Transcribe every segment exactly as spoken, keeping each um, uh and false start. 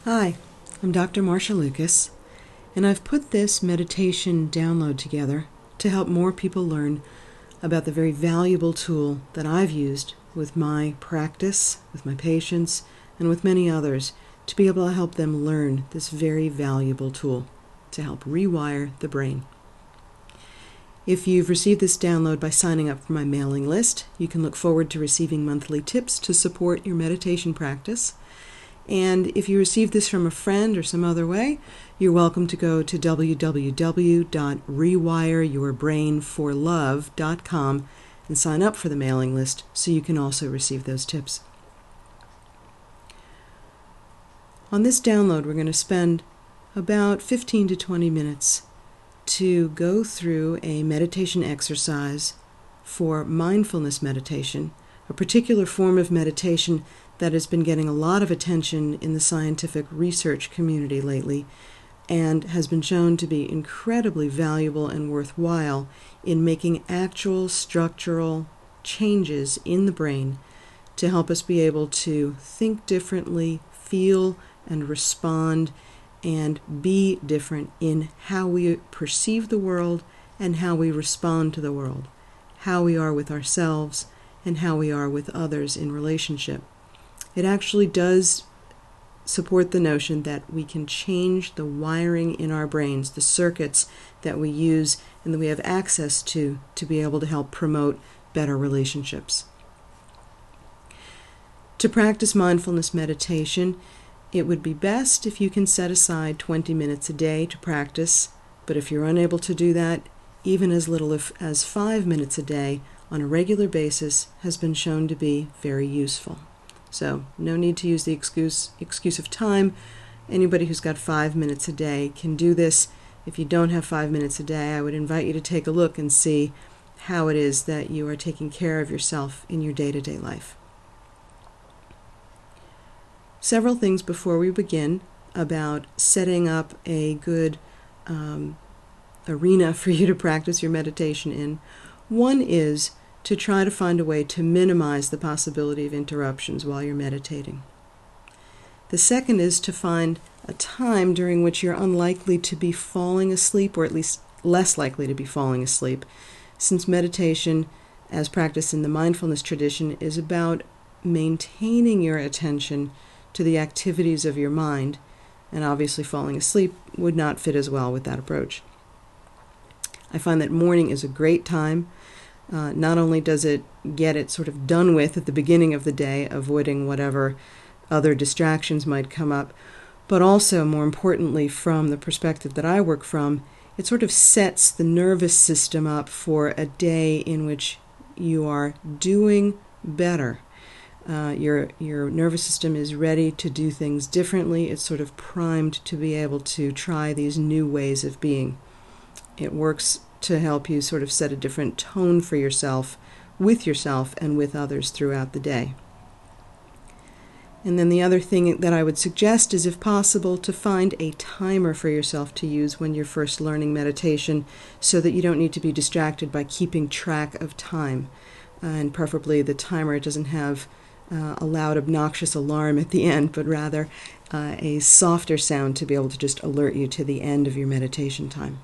Hi, I'm Doctor Marsha Lucas, and I've put this meditation download together to help more people learn about the very valuable tool that I've used with my practice, with my patients, and with many others to be able to help them learn this very valuable tool to help rewire the brain. If you've received this download by signing up for my mailing list, you can look forward to receiving monthly tips to support your meditation practice. And if you receive this from a friend or some other way, you're welcome to go to w w w dot rewire your brain for love dot com and sign up for the mailing list so you can also receive those tips. On this download, we're going to spend about fifteen to twenty minutes to go through a meditation exercise for mindfulness meditation, a particular form of meditation that has been getting a lot of attention in the scientific research community lately and has been shown to be incredibly valuable and worthwhile in making actual structural changes in the brain to help us be able to think differently, feel and respond, and be different in how we perceive the world and how we respond to the world, how we are with ourselves and how we are with others in relationship. It actually does support the notion that we can change the wiring in our brains, the circuits that we use and that we have access to, to be able to help promote better relationships. To practice mindfulness meditation, it would be best if you can set aside twenty minutes a day to practice, but if you're unable to do that, even as little as five minutes a day on a regular basis has been shown to be very useful. So no need to use the excuse, excuse of time. Anybody who's got five minutes a day can do this. If you don't have five minutes a day, I would invite you to take a look and see how it is that you are taking care of yourself in your day-to-day life. Several things before we begin about setting up a good um, arena for you to practice your meditation in. One is to try to find a way to minimize the possibility of interruptions while you're meditating. The second is to find a time during which you're unlikely to be falling asleep, or at least less likely to be falling asleep, since meditation, as practiced in the mindfulness tradition, is about maintaining your attention to the activities of your mind, and obviously falling asleep would not fit as well with that approach. I find that morning is a great time. Uh, not only does it get it sort of done with at the beginning of the day, avoiding whatever other distractions might come up, but also, more importantly, from the perspective that I work from, it sort of sets the nervous system up for a day in which you are doing better. Uh, your your nervous system is ready to do things differently. It's sort of primed to be able to try these new ways of being. It works to help you sort of set a different tone for yourself, with yourself and with others throughout the day. And then the other thing that I would suggest is, if possible, to find a timer for yourself to use when you're first learning meditation so that you don't need to be distracted by keeping track of time. Uh, and preferably the timer doesn't have uh, a loud, obnoxious alarm at the end, but rather uh, a softer sound to be able to just alert you to the end of your meditation time.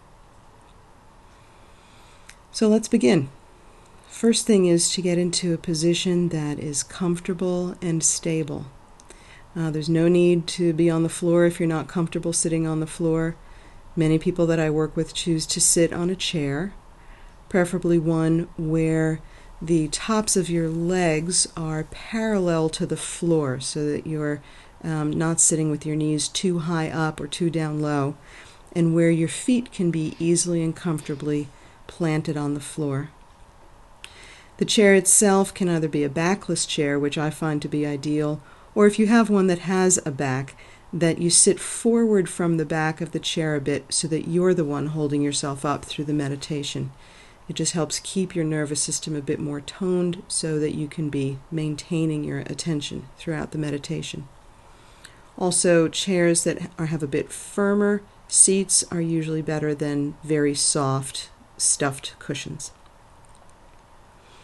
So let's begin. First thing is to get into a position that is comfortable and stable. Uh, there's no need to be on the floor if you're not comfortable sitting on the floor. Many people that I work with choose to sit on a chair, preferably one where the tops of your legs are parallel to the floor so that you're um, not sitting with your knees too high up or too down low, and where your feet can be easily and comfortably planted on the floor. The chair itself can either be a backless chair, which I find to be ideal, or if you have one that has a back, that you sit forward from the back of the chair a bit so that you're the one holding yourself up through the meditation. It just helps keep your nervous system a bit more toned so that you can be maintaining your attention throughout the meditation. Also, chairs that are, have a bit firmer seats are usually better than very soft, stuffed cushions.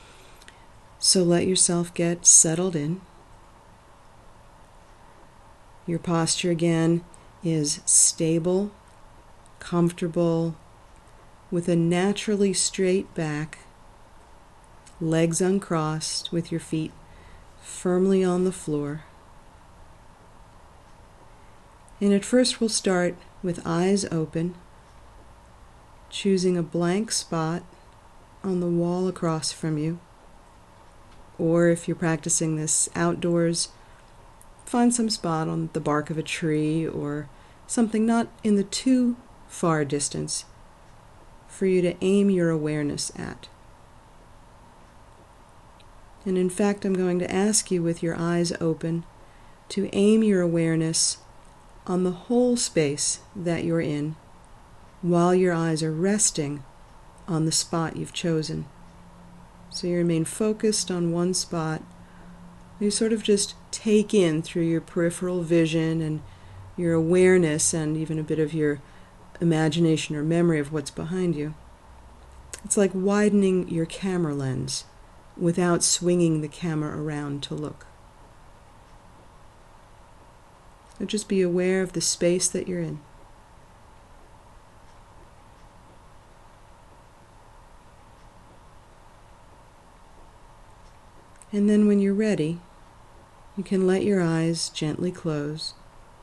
So let yourself get settled in. Your posture again is stable, comfortable, with a naturally straight back, legs uncrossed, with your feet firmly on the floor. And at first we'll start with eyes open, choosing a blank spot on the wall across from you. Or if you're practicing this outdoors, find some spot on the bark of a tree or something not in the too far distance for you to aim your awareness at. And in fact, I'm going to ask you with your eyes open to aim your awareness on the whole space that you're in while your eyes are resting on the spot you've chosen. So you remain focused on one spot. You sort of just take in through your peripheral vision and your awareness and even a bit of your imagination or memory of what's behind you. It's like widening your camera lens without swinging the camera around to look. So just be aware of the space that you're in. And then when you're ready, you can let your eyes gently close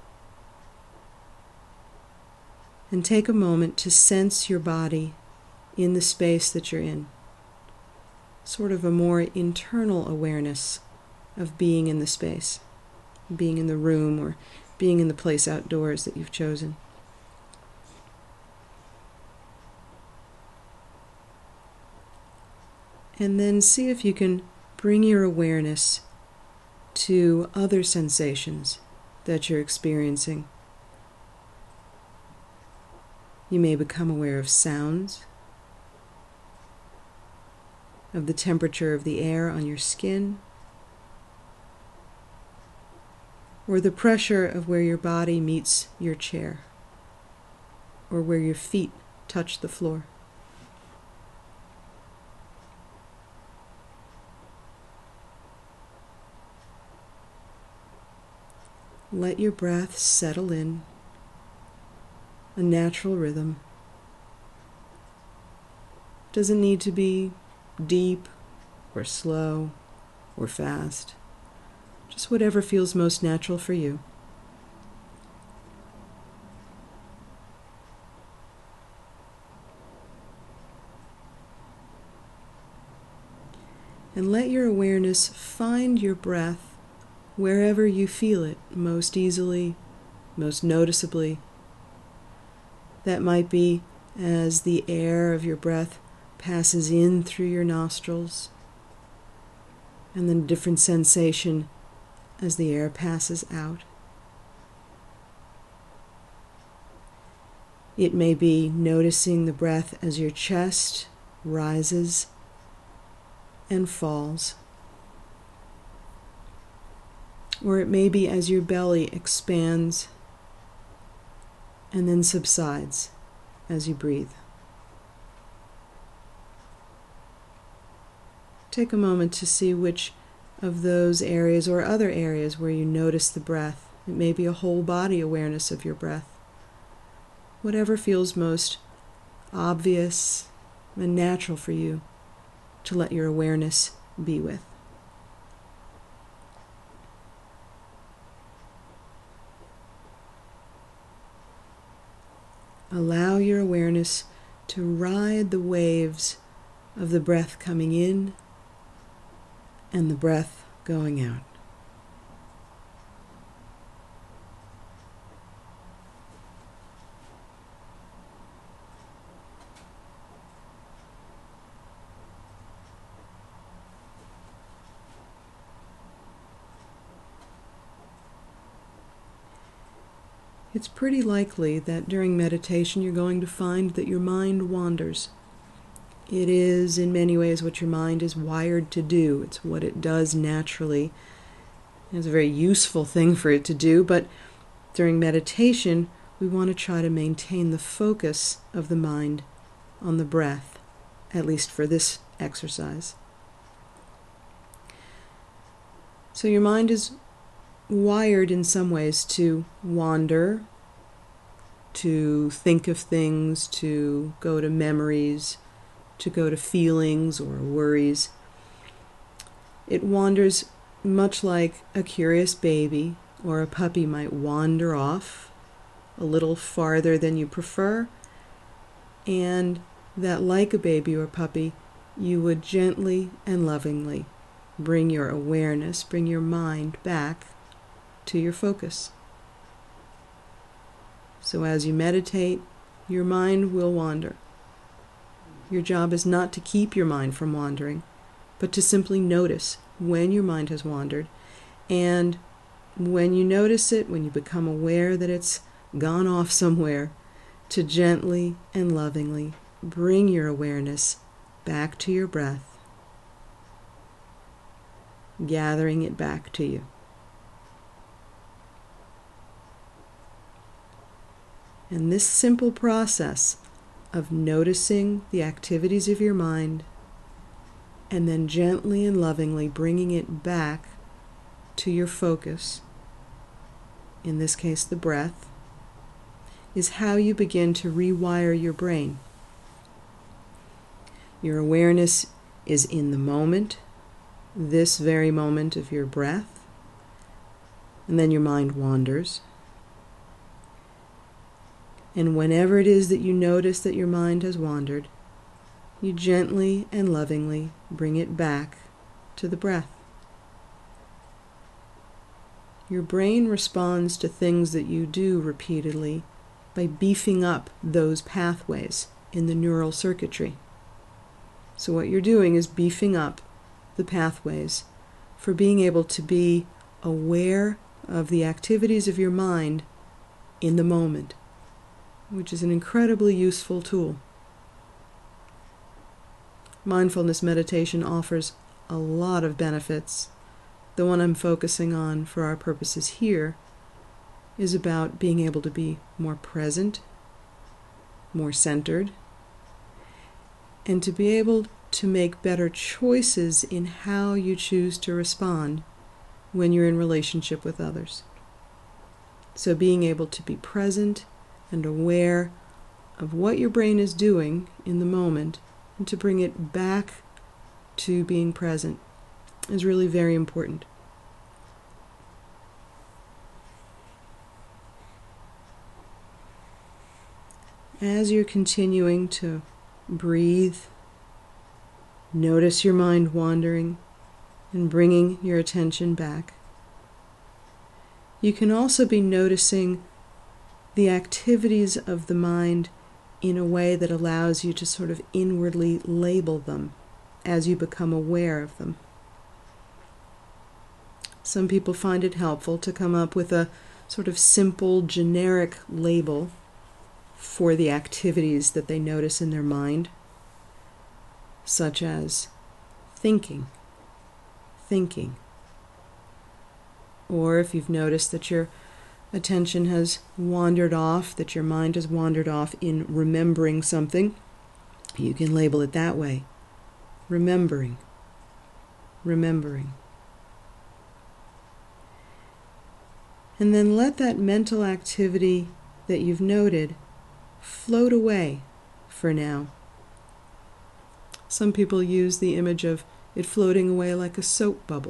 and take a moment to sense your body in the space that you're in. Sort of a more internal awareness of being in the space, being in the room or being in the place outdoors that you've chosen. And then see if you can bring your awareness to other sensations that you're experiencing. You may become aware of sounds, of the temperature of the air on your skin, or the pressure of where your body meets your chair, or where your feet touch the floor. Let your breath settle in, a natural rhythm. Doesn't need to be deep or slow or fast. Just whatever feels most natural for you. And let your awareness find your breath wherever you feel it most easily, most noticeably. That might be as the air of your breath passes in through your nostrils, and then a different sensation as the air passes out. It may be noticing the breath as your chest rises and falls. Or it may be as your belly expands and then subsides as you breathe. Take a moment to see which of those areas or other areas where you notice the breath. It may be a whole body awareness of your breath. Whatever feels most obvious and natural for you to let your awareness be with. Allow your awareness to ride the waves of the breath coming in and the breath going out. It's pretty likely that during meditation you're going to find that your mind wanders. It is in many ways what your mind is wired to do. It's what it does naturally. It's a very useful thing for it to do, but during meditation we want to try to maintain the focus of the mind on the breath, at least for this exercise. So your mind is wired in some ways to wander, to think of things, to go to memories, to go to feelings or worries. It wanders much like a curious baby or a puppy might wander off a little farther than you prefer, and that, like a baby or puppy, you would gently and lovingly bring your awareness, bring your mind back to your focus. So as you meditate, your mind will wander. Your job is not to keep your mind from wandering, but to simply notice when your mind has wandered. And when you notice it, when you become aware that it's gone off somewhere, to gently and lovingly bring your awareness back to your breath, gathering it back to you. And this simple process of noticing the activities of your mind and then gently and lovingly bringing it back to your focus, in this case the breath, is how you begin to rewire your brain. Your awareness is in the moment, this very moment of your breath, and then your mind wanders. And whenever it is that you notice that your mind has wandered, you gently and lovingly bring it back to the breath. Your brain responds to things that you do repeatedly by beefing up those pathways in the neural circuitry. So what you're doing is beefing up the pathways for being able to be aware of the activities of your mind in the moment, which is an incredibly useful tool. Mindfulness meditation offers a lot of benefits. The one I'm focusing on for our purposes here is about being able to be more present, more centered, and to be able to make better choices in how you choose to respond when you're in relationship with others. So being able to be present and aware of what your brain is doing in the moment and to bring it back to being present is really very important. As you're continuing to breathe, notice your mind wandering and bringing your attention back. You can also be noticing the activities of the mind in a way that allows you to sort of inwardly label them as you become aware of them. Some people find it helpful to come up with a sort of simple, generic label for the activities that they notice in their mind, such as thinking, thinking. Or if you've noticed that your attention has wandered off, that your mind has wandered off in remembering something, you can label it that way. Remembering, remembering. And then let that mental activity that you've noted float away for now. Some people use the image of it floating away like a soap bubble.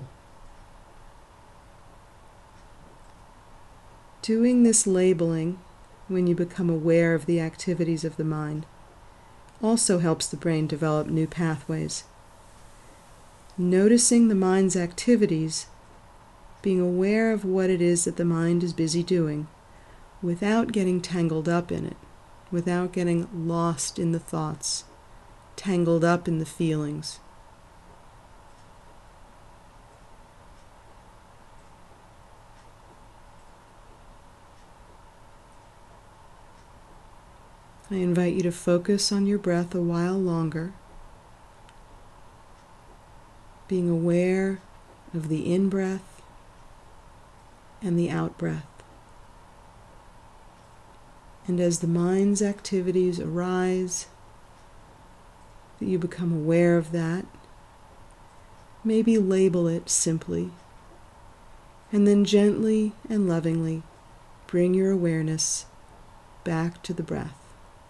Doing this labeling when you become aware of the activities of the mind also helps the brain develop new pathways. Noticing the mind's activities, being aware of what it is that the mind is busy doing, without getting tangled up in it, without getting lost in the thoughts, tangled up in the feelings. I invite you to focus on your breath a while longer, being aware of the in-breath and the out-breath. And as the mind's activities arise, that you become aware of that, maybe label it simply And then gently and lovingly bring your awareness back to the breath,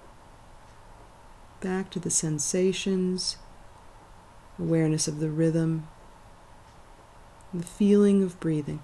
back to the sensations, awareness of the rhythm, the feeling of breathing.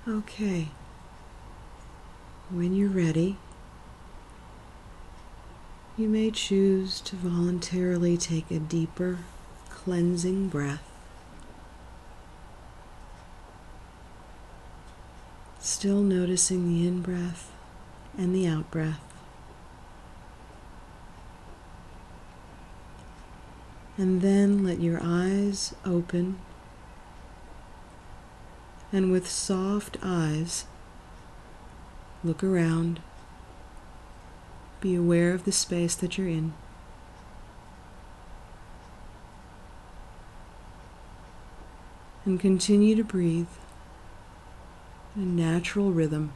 Okay. When you're ready, you may choose to voluntarily take a deeper, cleansing breath, still noticing the in-breath and the out-breath. And then let your eyes open, and with soft eyes, look around. Be aware of the space that you're in. And continue to breathe in a natural rhythm,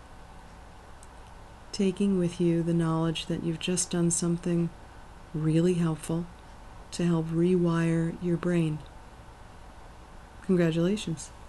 taking with you the knowledge that you've just done something really helpful to help rewire your brain. Congratulations.